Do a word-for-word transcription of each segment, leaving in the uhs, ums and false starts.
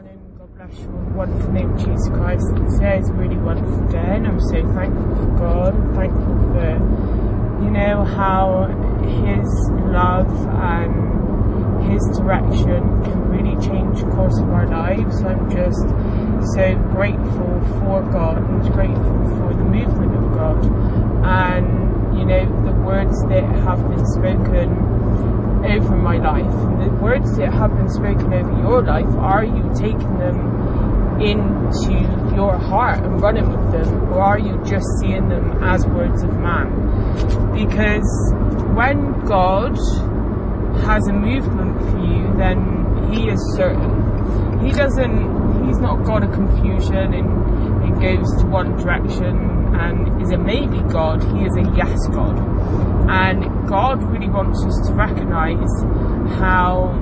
morning. God bless you in the wonderful name of Jesus Christ. Today is a really wonderful day, and I'm so thankful for God. I'm thankful for, you know, how His love and His direction can really change the course of our lives. I'm just so grateful for God and grateful for the movement of God, and, you know, the words that have been spoken over my life, and the words that have been spoken over your life, are you taking them into your heart and running with them, or are you just seeing them as words of man? Because when God has a movement for you, then He is certain. He doesn't, He's not God of confusion and, and goes to one direction and is a maybe God. He is a yes God. And God really wants us to recognise how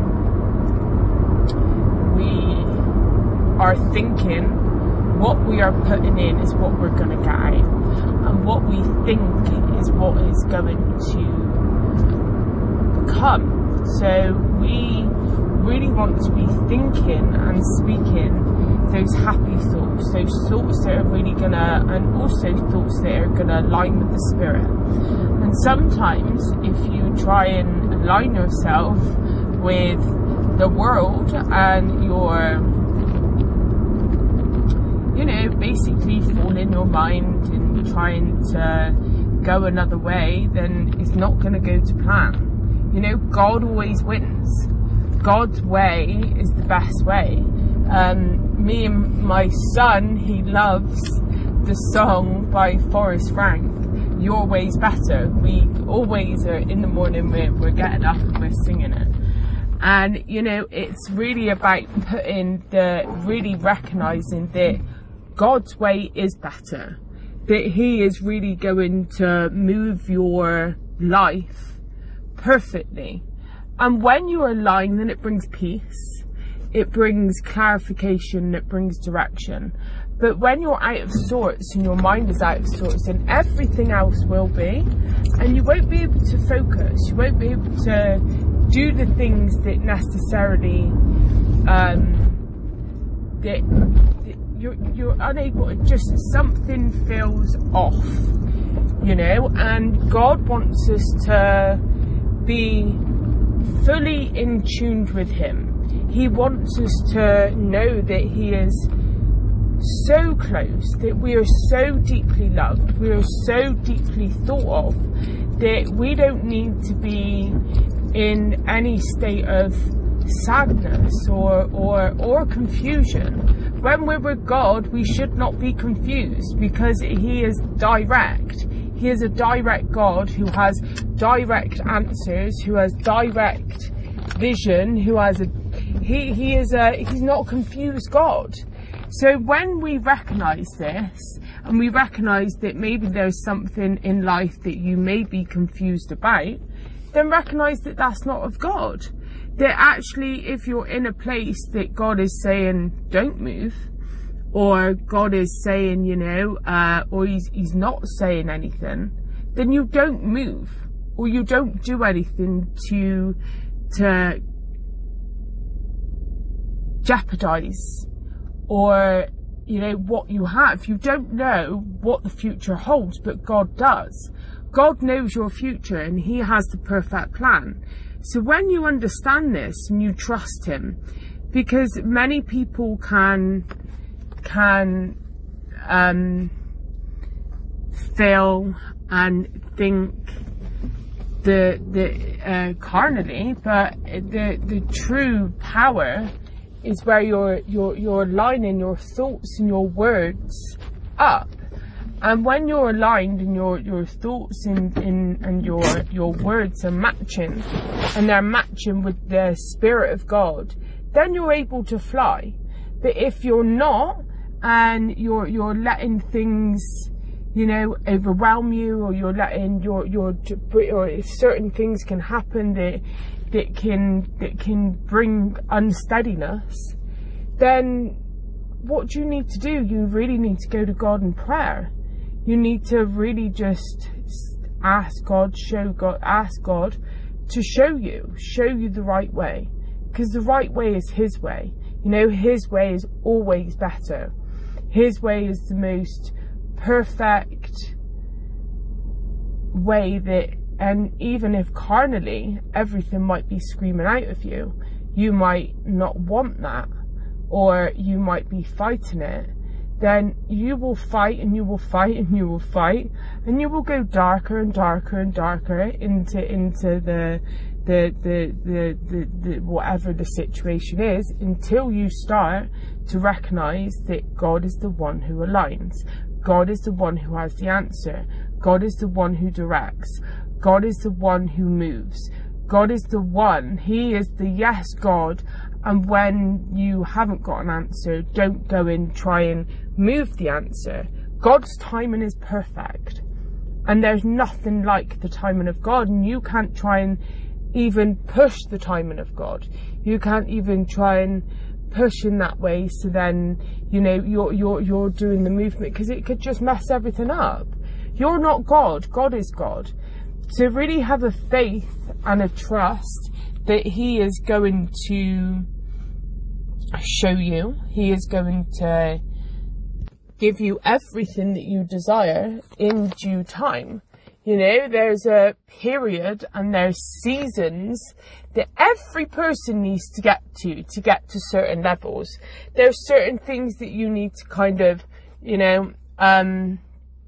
we are thinking. What we are putting in is what we're going to get out, and what we think is what is going to come. So we really want to be thinking and speaking those happy thoughts, those thoughts that are really gonna, and also thoughts that are gonna align with the Spirit. And sometimes if you try and align yourself with the world and you're, you know, basically fall in your mind and trying to go another way, then it's not gonna go to plan. You know, God always wins. God's way is the best way. Um, me and my son, he loves the song by Forrest Frank, Your Way's Better. We always are in the morning, we're, we're getting up and we're singing it. And, you know, it's really about putting the, really recognising that God's way is better. That He is really going to move your life perfectly. And when you are aligned, then it brings peace. It brings clarification, it brings direction. But when you're out of sorts and your mind is out of sorts, then everything else will be. And you won't be able to focus. You won't be able to do the things that necessarily, um, that, that you're, you're unable to, just something feels off, you know. And God wants us to be fully in tune with Him. He wants us to know that He is so close, that we are so deeply loved, we are so deeply thought of, that we don't need to be in any state of sadness or, or, or confusion. When we're with God, we should not be confused, because He is direct. He is a direct God who has direct answers, who has direct vision, who has a He, he is a, he's not a confused God. So when we recognise this, and we recognise that maybe there's something in life that you may be confused about, then recognise that that's not of God. That actually, if you're in a place that God is saying, don't move, or God is saying, you know, uh, or he's, he's not saying anything, then you don't move, or you don't do anything to, to, jeopardize, or, you know, what you have. You don't know what the future holds, but God does. God knows your future, and He has the perfect plan. So when you understand this and you trust Him, because many people can can um feel and think the the uh, carnally, but the the true power is where you're you're you're aligning your thoughts and your words up. And when you're aligned and your your thoughts and, and, and your your words are matching, and they're matching with the Spirit of God, then you're able to fly. But if you're not, and you're you're letting things, you know, overwhelm you, or you're letting your your or certain things can happen that that can that can bring unsteadiness, then what do you need to do? You really need to go to God in prayer. You need to really just ask God, show God, ask God to show you, show you the right way, because the right way is His way. You know, his way is always better. His way is the most perfect way that, and even if carnally everything might be screaming out of you, you might not want that, or you might be fighting it, then you will fight and you will fight and you will fight and you will go darker and darker and darker into into the the the the, the, the whatever the situation is, until you start to recognize that God is the one who aligns. God is the one who has the answer. God is the one who directs. God is the one who moves. God is the one. He is the yes God. And when you haven't got an answer, don't go and try and move the answer. God's timing is perfect. And there's nothing like the timing of God. And you can't try and even push the timing of God. You can't even try and push in that way, so then, you know, you're you're you're doing the movement, because it could just mess everything up. You're not God. God is God. So really have a faith and a trust that he is going to show you. He is going to give you everything that you desire in due time. You know, there's a period and there's seasons that every person needs to get to, to get to certain levels. There's certain things that you need to kind of, you know, um,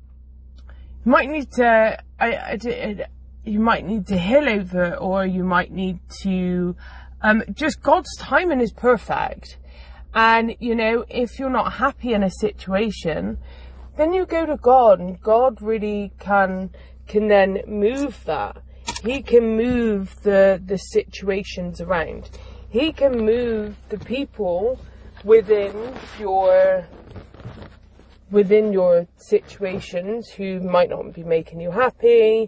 you might need to, I, I, I, you might need to heal over, or you might need to, um, just God's timing is perfect. And, you know, if you're not happy in a situation, then you go to God, and God really can, can then move that. He can move the, the situations around. He can move the people within your, within your situations who might not be making you happy,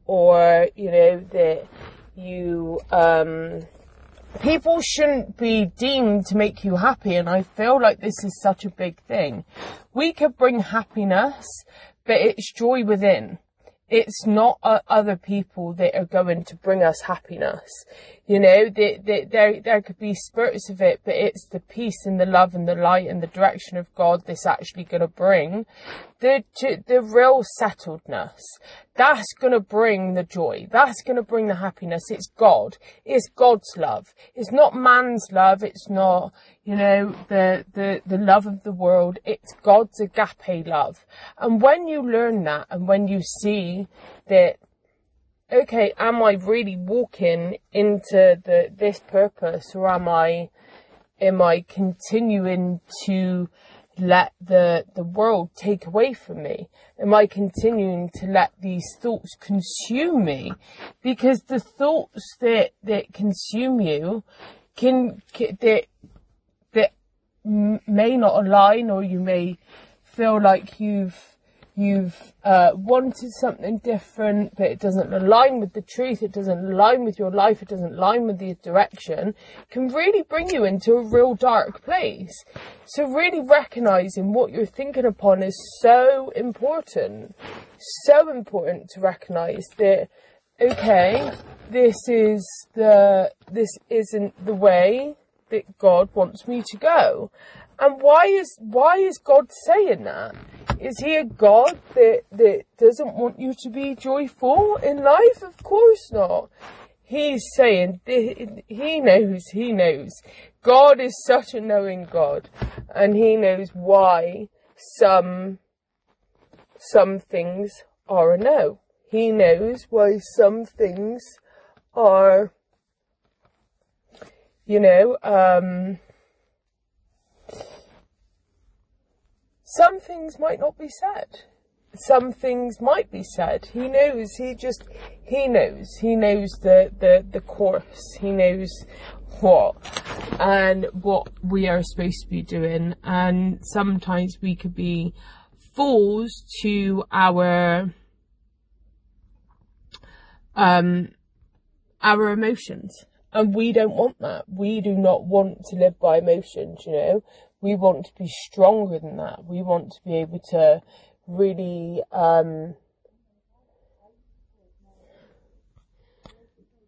or, you know, that you, um, people shouldn't be deemed to make you happy. And I feel like this is such a big thing. We could bring happiness, but it's joy within. It's not uh, other people that are going to bring us happiness. You know, they, they, there there could be spurts of it, but it's the peace and the love and the light and the direction of God that's actually going to bring the the real settledness. That's going to bring the joy. That's going to bring the happiness. It's God. It's God's love. It's not man's love. It's not, you know, the, the, the love of the world. It's God's agape love. And when you learn that, and when you see that, okay, am I really walking into the this purpose, or am I am I continuing to let the the world take away from me? Am I continuing to let these thoughts consume me? Because the thoughts that that consume you can, can that that may not align, or you may feel like you've You've uh, wanted something different, but it doesn't align with the truth, it doesn't align with your life, it doesn't align with the direction, can really bring you into a real dark place. So really recognising what you're thinking upon is so important. So important to recognise that, okay, this is the, this isn't the way that God wants me to go. And why is, why is God saying that? Is he a God that, that doesn't want you to be joyful in life? Of course not. He's saying, he knows, he knows. God is such a knowing God. And he knows why some, some things are a no. He knows why some things are, you know, um... some things might not be said. Some things might be said. He knows. He just, he knows. He knows the, the, the course. He knows what and what we are supposed to be doing. And sometimes we could be fools to our, um, our emotions. And we don't want that. We do not want to live by emotions, you know. We want to be stronger than that. We want to be able to really um,